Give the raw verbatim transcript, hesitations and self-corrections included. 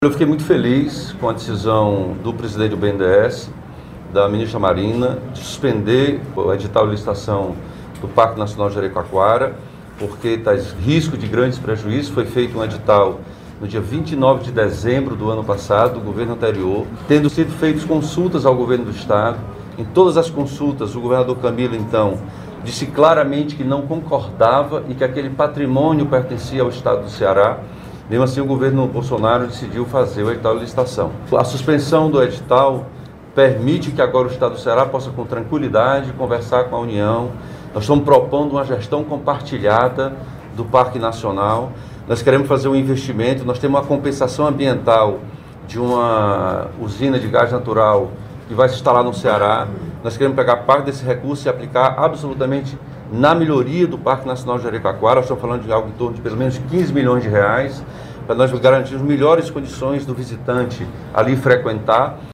Eu fiquei muito feliz com a decisão do presidente do B N D E S, da ministra Marina, de suspender o edital de licitação do Parque Nacional de Jericoacoara, porque está risco de grandes prejuízos. Foi feito um edital no dia vinte e nove de dezembro do ano passado, do governo anterior, tendo sido feitas consultas ao governo do Estado. Em todas as consultas, o governador Camilo, então, disse claramente que não concordava e que aquele patrimônio pertencia ao Estado do Ceará. Mesmo assim, o governo Bolsonaro decidiu fazer o edital de licitação. A suspensão do edital permite que agora o Estado do Ceará possa, com tranquilidade, conversar com a União. Nós estamos propondo uma gestão compartilhada do Parque Nacional. Nós queremos fazer um investimento, nós temos uma compensação ambiental de uma usina de gás natural que vai se instalar no Ceará. Nós queremos pegar parte desse recurso e aplicar absolutamente na melhoria do Parque Nacional de Jericoacoara. Nós estamos falando de algo em torno de pelo menos quinze milhões de reais, para nós garantirmos melhores condições do visitante ali frequentar.